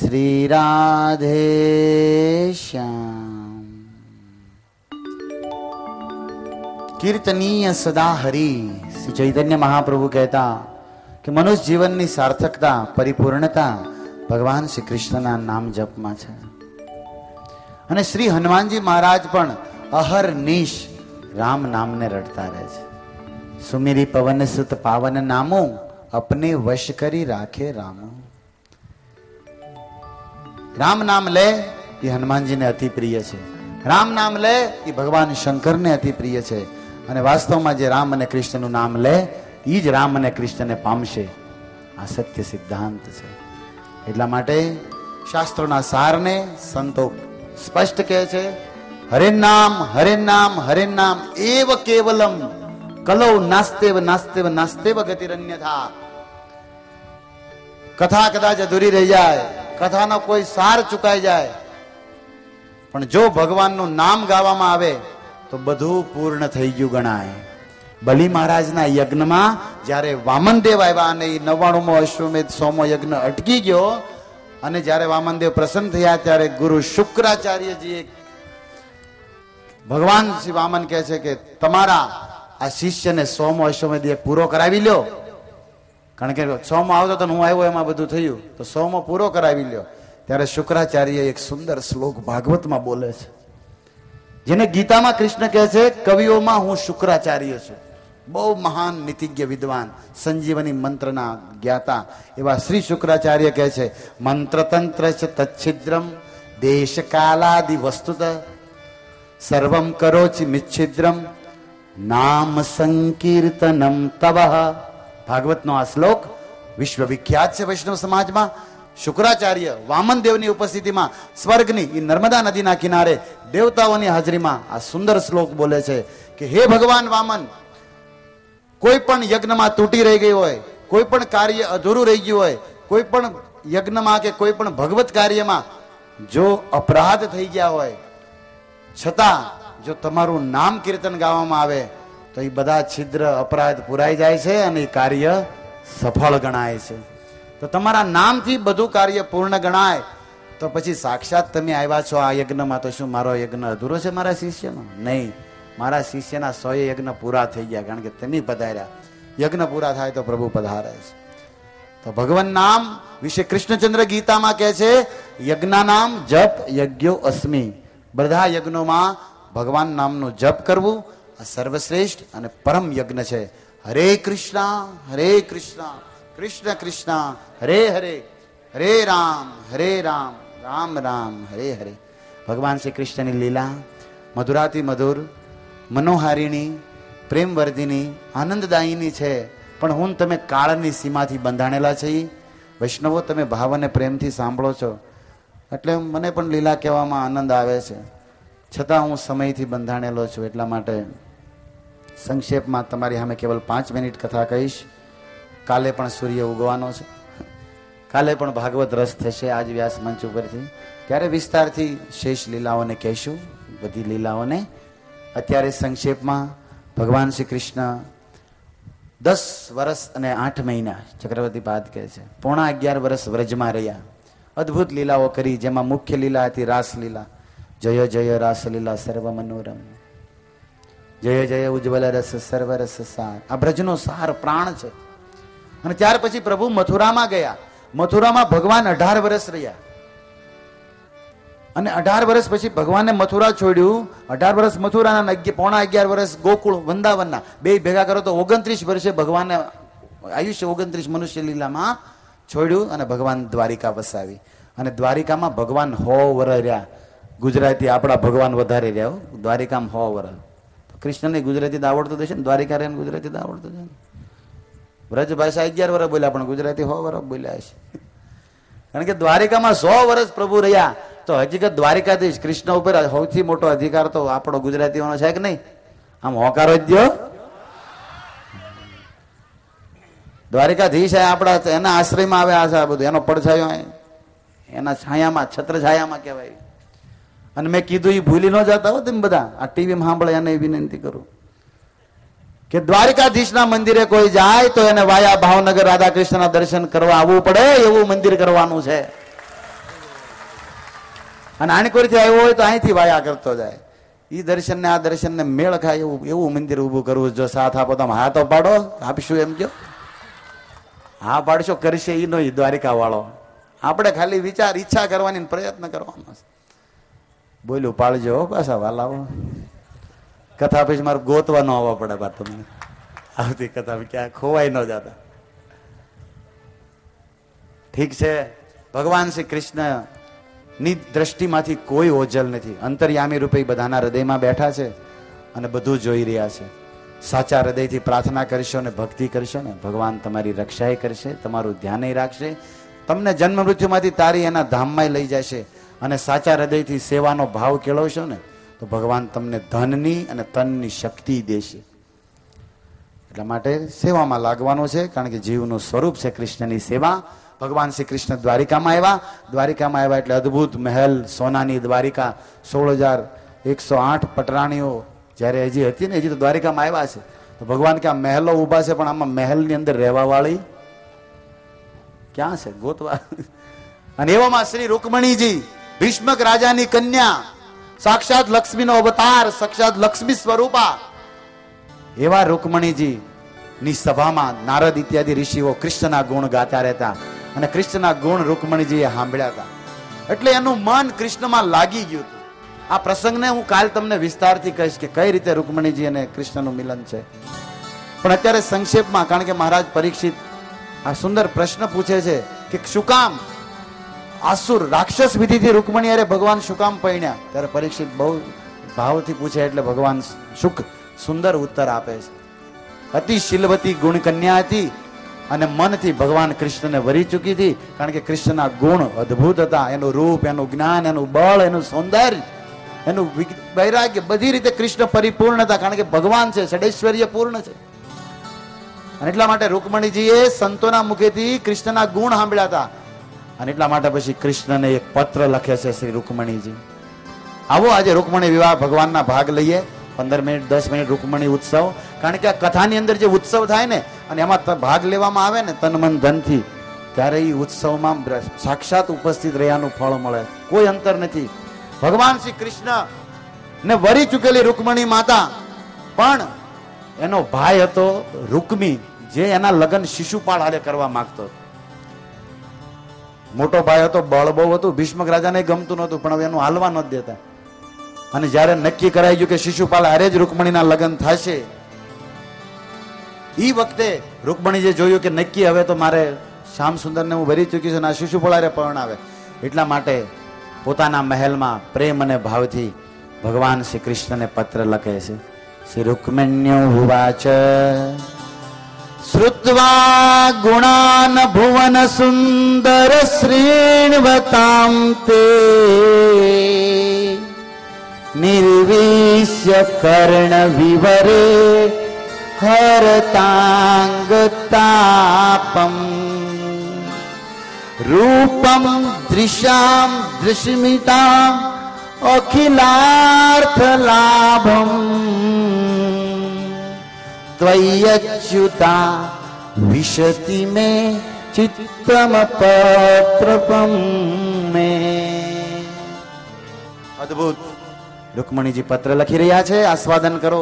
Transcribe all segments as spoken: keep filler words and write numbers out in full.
શ્રી રાધે શ્યામ. કીર્તનીય સદા હરિ. શ્રી ચૈતન્ય મહાપ્રભુ કહેતા કે મનુષ્ય જીવનની સાર્થકતા, પરિપૂર્ણતા ભગવાન શ્રી કૃષ્ણના નામ જપમાં છે. અને શ્રી હનુમાનજી મહારાજ પણ અહર્નિશ રામ નામને રટતા રહે છે. સુમિરી પવન સુત પાવન નામો અપને વશ કરી રાખે રામો. રામ નામ લે એ હનુમાનજીને અતિ પ્રિય છે. રામ નામ લે એ ભગવાન શંકરને અતિ પ્રિય છે. અને વાસ્તવમાં જે રામ અને કૃષ્ણનું નામ લે એ જ રામ અને કૃષ્ણને પામશે. આ સત્ય સિદ્ધાંત છે. એટલા માટે શાસ્ત્રોના સારને સંતો સ્પષ્ટ કહે છે, હરે નામ હરે નામ હરે નામ એવ કેવલમ કલૌ નાસ્તેવ નાસ્તેવ નાસ્તેવ ગતિરન્યથા. કથા કદાચ અધૂરી રહી જાય, કથાનો કોઈ સાર ચુકાઈ જાય, પણ જો ભગવાનનું નામ ગાવામાં આવે તો બધું પૂર્ણ થઈ ગયું ગણાય. બલિ મહારાજના યજ્ઞમાં જ્યારે વામનદેવ આવ્યા અને એ નવ્વાણુંમો અશ્વમેધ સોમો યજ્ઞ અટકી ગયો અને જ્યારે વામનદેવ પ્રસન્ન થયા ત્યારે ગુરુ શુક્રાચાર્યજીએ ભગવાન શ્રી વામન કહે છે કે તમારા આ શિષ્યને સોમો અશ્વમેધ પૂરો કરાવી લ્યો. કારણ કે સોમો આવતો તો હું આવ્યો એમાં બધું થયું, તો સોમો પૂરો કરાવી લ્યો. ત્યારે શુક્રાચાર્ય એક સુંદર શ્લોક ભાગવતમાં બોલે છે, જેને ગીતામાં કૃષ્ણ કહે છે કવિઓમાં હું શુક્રાચાર્ય છું. બહુ મહાન નીતિજ્ઞ વિદ્વાન, સંજીવની મંત્રના જ્ઞાતા એવા શ્રી શુક્રાચાર્ય કહે છે, મંત્ર તંત્ર છે તચ્છિદ્રમ દેશ કાલાદિ વસ્તુત સર્વમ કરોચિ મિચ્છિદ્રમ નામ સંકીર્તનમ તવ. ભાગવતનો આ શ્લોક વિશ્વવિખ્યાત છે વૈષ્ણવ સમાજમાં. શુક્રાચાર્ય વામન દેવની ઉપસ્થિતિમાં સ્વર્ગની એ નર્મદા નદીના કિનારે દેવતાઓની હાજરીમાં આ સુંદર શ્લોક બોલે છે કે હે ભગવાન વામન, કોઈ પણ યજ્ઞમાં તૂટી રહી ગઈ હોય, કોઈ પણ કાર્ય અધૂરું રહી ગયું હોય, કોઈ પણ યજ્ઞમાં કે કોઈ પણ ભગવત કાર્યમાં જો અપરાધ થઈ ગયા હોય, છતાં જો તમારું નામ કીર્તન ગાવામાં આવે તો એ બધા છિદ્ર અપરાધ પુરાઈ જાય છે અને એ કાર્ય સફળ ગણાય છે. તો તમારા નામથી બધું કાર્ય પૂર્ણ ગણાય. તો પછી સાક્ષાત તમે આવ્યા છો આ યજ્ઞમાં, તો શું મારો યજ્ઞ અધૂરો છે મારા શિષ્યનો? નહીં, મારા શિષ્યના સો યજ્ઞ પૂરા થઈ ગયા, કારણ કે તમે પધાર્યા. યજ્ઞ પૂરા થાય તો પ્રભુ પધારે છે. તો ભગવાન નામ વિશે કૃષ્ણચંદ્ર ગીતામાં કહે છે, યજ્ઞ નામ જપ યજ્ઞો અસ્મિ. બધા યજ્ઞોમાં ભગવાન નામનું જપ કરવું આ સર્વશ્રેષ્ઠ અને પરમ યજ્ઞ છે. હરે કૃષ્ણ હરે કૃષ્ણ કૃષ્ણ કૃષ્ણ હરે હરે હરે રામ હરે રામ રામ રામ હરે હરે. ભગવાન શ્રી કૃષ્ણની લીલા મધુરાતિ મધુર, મનોહારિણી, પ્રેમવર્ધિની, આનંદદાયીની છે. પણ હું તમે કાળની સીમાથી બંધાણેલા છે. વૈષ્ણવો, તમે ભાવ અને પ્રેમથી સાંભળો છો એટલે મને પણ લીલા કહેવામાં આનંદ આવે છે. છતાં હું સમયથી બંધાણેલો છું. એટલા માટે સંક્ષેપમાં તમારી સામે કેવલ પાંચ મિનિટ કથા કહીશ. કાલે પણ સૂર્ય ઉગવાનો છે, કાલે પણ ભાગવત રસ થશે આજ વ્યાસ મંચ ઉપરથી. ત્યારે વિસ્તારથી શેષ લીલાઓને કહીશું, બધી લીલાઓને. અત્યારે સંક્ષેપમાં ભગવાન શ્રી કૃષ્ણ દસ વર્ષ અને આઠ મહિના ચક્રવર્તી પાદ કહે છે, પોણા અગિયાર વર્ષ વ્રજમાં રહ્યા, અદ્ભુત લીલાઓ કરી. જેમાં મુખ્ય લીલા હતી રાસલીલા. જય જય રાસલીલા સર્વ મનોરમ, જય જય ઉજ્જવલ રસ સર્વ રસ સાર. આ બ્રજનો સાર પ્રાણ છે. અને ત્યાર પછી પ્રભુ મથુરામાં ગયા. મથુરામાં ભગવાન અઢાર વર્ષ રહ્યા અને અઢાર વર્ષ પછી ભગવાને મથુરા છોડ્યું. અઢાર વર્ષ મથુરાના, પોણા અગિયાર વર્ષ ગોકુળ વૃંદાવનના, બે ભેગા કરો તો ઓગણત્રીસ વર્ષે ભગવાને આયુષ્ય ઓગણત્રીસ મનુષ્ય લીલામાં છોડ્યું અને ભગવાન દ્વારિકા વસાવી. અને દ્વારિકામાં ભગવાન હો વર રહ્યા. ગુજરાતી આપણા ભગવાન વધારે રહ્યા. દ્વારિકામાં હો વર. કૃષ્ણને ગુજરાતી આવડતું હશે ને, દ્વારિકા રહ્યા ગુજરાતી આવડતું છે ને. વ્રજ ભાષા અગિયાર વર્ષ બોલ્યા પણ ગુજરાતી સો વર્ષ બોલ્યા છે. કારણ કે દ્વારિકામાં સો વર્ષ પ્રભુ રહ્યા. તો હકીકત દ્વારિકાધીશ કૃષ્ણ ઉપર સૌથી મોટો અધિકાર તો આપણો ગુજરાતીઓનો છે કે નહીં? આમ હોકારો જ દો. દ્વારિકાધીશ આપણા એના આશ્રયમાં આવે આ બધું, એનો પડછાયો એના છાયામાં, છત્ર છાયામાં કહેવાય. અને મેં કીધું એ ભૂલી ન જતા હો તેમ બધા આ ટીવીમાં સાંભળે એને વિનંતી કરું કે દ્વારિકાધીશના મંદિરે કોઈ જાય તો એને વાયા ભાવનગર રાધા કૃષ્ણના દર્શન કરવા આવવું પડે એવું મંદિર કરવાનું છે. અને આણકોરથી આવ્યો હોય તો અહીંથી વાયા કરતો જાય. એ દર્શન ને આ દર્શન ને મેળ ખાય એવું એવું મંદિર ઉભું કરવું. જો સાથ આપો તો હા તો પાડો, આપીશું એમ કયો. હા પાડશો કરશે એ નો દ્વારિકા વાળો. આપણે ખાલી વિચાર ઈચ્છા કરવાની પ્રયત્ન કરવાનો. બોલ્યું પાડજો પાછા વાલાઓ. કથા પછી મારે ગોતવા ન આવવા પડે બા તમને. આવતી કથા ક્યાં ખોવાઈ ન જતા. ઠીક છે, ભગવાન શ્રી કૃષ્ણ ની દ્રષ્ટિમાંથી કોઈ ઓજલ નથી. અંતર્યામી રૂપે બધાના હૃદયમાં બેઠા છે અને બધું જોઈ રહ્યા છે. સાચા હૃદયથી પ્રાર્થના કરશો ને ભક્તિ કરશો ને ભગવાન તમારી રક્ષાએ કરશે, તમારું ધ્યાન રાખશે, તમને જન્મ મૃત્યુમાંથી તારી એના ધામમાં લઈ જશે. અને સાચા હૃદયથી સેવાનો ભાવ કેળવશો ને તો ભગવાન તમને ધનની અને તનની શક્તિ દેશે. એટલા માટે સેવામાં લાગવાનું છે, કારણ કે જીવનું સ્વરૂપ છે કૃષ્ણની સેવા. ભગવાન શ્રી કૃષ્ણ દ્વારિકામાં આવ્યા. દ્વારિકામાં આવ્યા એટલે અદભુત મહેલ, સોનાની દ્વારિકા, સોળ હજાર એકસો આઠ પટરાણીઓ જયારે હજી હતી ને, હજી તો દ્વારિકામાં આવ્યા છે તો ભગવાન કે આ મહેલો ઉભા છે, પણ આમાં મહેલની અંદર રહેવા વાળી ક્યાં છે ગોતવા. અને એવામાં શ્રી રૂકમણીજી ભીષ્મક રાજાની કન્યા, સાક્ષાત લક્ષ્મીનો અવતાર, સાક્ષાત લક્ષ્મી સ્વરૂપા એવા રૂકમણીજી ની સભામાં નારદ ઇત્યાદિ ઋષિઓ કૃષ્ણના ગુણ ગાતા રહેતા અને કૃષ્ણના ગુણ રૂકમણીજીએ સાંભળ્યા હતા. એટલે એનું મન કૃષ્ણમાં લાગી ગયું હતું. આ પ્રસંગને હું કાલ તમને વિસ્તારથી કહીશ કે કઈ રીતે રૂકમણીજી અને કૃષ્ણનું મિલન છે. પણ અત્યારે સંક્ષેપમાં, કારણ કે મહારાજ પરીક્ષિત આ સુંદર પ્રશ્ન પૂછે છે કે શું કામ આસુર રાક્ષસ વિધિથી રૂકમણી અરે ભગવાન શું કામ પૈણ્યા, ત્યારે પરીક્ષિત બહુ ભાવથી પૂછે એટલે ભગવાન શુક સુંદર ઉત્તર આપે છે. અતિ શીલવતી ગુણ કન્યા હતી અને મનથી ભગવાન કૃષ્ણને વરી ચૂકી હતી, કારણ કે કૃષ્ણના ગુણ અદ્ભુત હતા. એનું રૂપ, એનું જ્ઞાન, એનું બળ, એનું સૌંદર્ય, એનું વૈરાગ્ય, બધી રીતે કૃષ્ણ પરિપૂર્ણ હતા, કારણ કે ભગવાન છે, ષડૈશ્વર્ય પૂર્ણ છે. અને એટલા માટે રૂકમણીજીએ સંતોના મુખેથી કૃષ્ણના ગુણ સાંભળ્યા હતા. અને એટલા માટે પછી કૃષ્ણને એક પત્ર લખે છે શ્રી રૂકમણીજી. આવો આજે રૂકમણી વિવાહ ભગવાનના ભાગ લઈએ. પંદર મિનિટ દસ મિનિટ રૂકમણી ઉત્સવ, કારણ કે આ કથાની અંદર જે ઉત્સવ થાય ને અને એમાં ભાગ લેવામાં આવે ને તન મન ધનથી, ત્યારે એ ઉત્સવમાં સાક્ષાત ઉપસ્થિત રહ્યાનું ફળ મળે. કોઈ અંતર નથી. ભગવાન શ્રી કૃષ્ણ ને વરી ચૂકેલી રૂકમણી માતા, પણ એનો ભાઈ હતો રૂકમી, જે એના લગ્ન શિશુપાળ હારે કરવા માંગતો. મોટો ભાઈ હતો, બળ બહુ હતું, ભીષ્મક રાજાને ગમતું નહોતું, પણ હવે એનું હાલવા નથી દેતા. અને જયારે નક્કી કરાઈ ગયું કે શિશુપાલ હારે જ રૂકમણીના લગ્ન થશે, એ વખતે રૂકમણીએ જોયું કે નક્કી હવે તો મારે શ્યામ સુંદરને હું ભરી ચૂકી છું, આ શિશુપાલ હારે પરણાવે. એટલા માટે પોતાના મહેલમાં પ્રેમ અને ભાવથી ભગવાન શ્રી કૃષ્ણને પત્ર લખે છે. શ્રી રૂકમણ્યો ઉવાચ શ્રુત્વા ગુણાન ભુવન સુંદર શ્રીણવતામ તે નિર્વિશ્ય કર્ણ વિવરે હરતાંગ તાપમ રૂપમ દૃશ્યામ દૃશ્મિતામ અખિલાર્થ લાભમ ત્વયચ્યુતા વિશતિ મે ચિત્તમ પત્રપમ મે. અદ્ભુત રૂકમણીજી પત્ર લખી રહ્યા છે, આસ્વાદન કરો.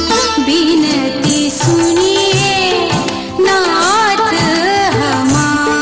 सुनिए नाथ हमारे.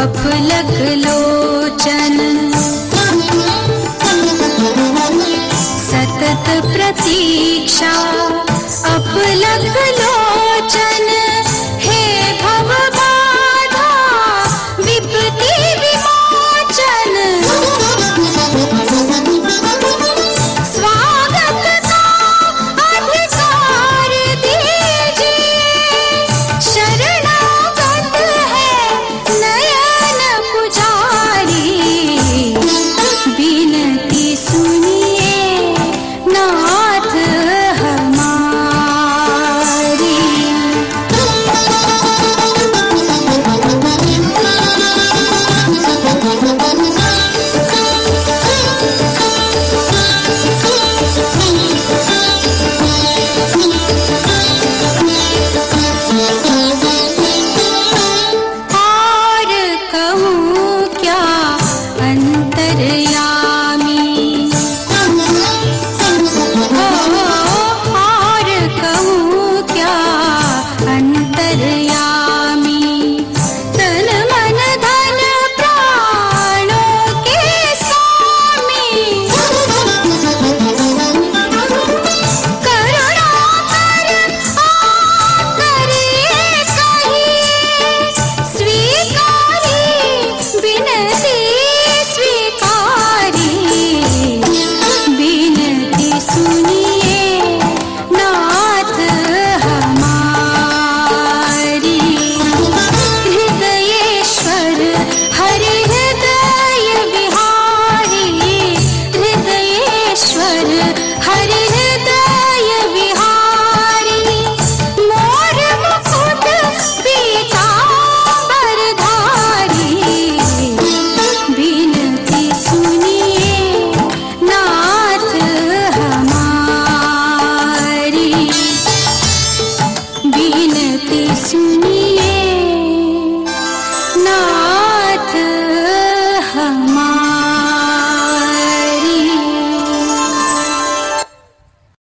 अपलक लोचन सतत प्रतीक्षा अपलक लोचन हे भव बाधा विपत्ति विमोचन स्वागत का अधिकार दीजिए शरणागत है नयन पुजारी बिनती सुनिए नाथ हमारी। और कहूँ क्या अंतर्यामी और कहूँ क्या अंतर्यामी तन मन धन प्राणों के स्वामी करुणा कर आप करिए कहिए स्वीकारी बिनती स्वीकारी बिनती सुनिए नाथ हमारी। हृदयेश्वर हरि हृदय विहारी हृदयेश्वर हरि हृदय विहारी मोर मुकुट पीतांबरधारी बिनती सुनिए नाथ हमारी बिनती सुनिए।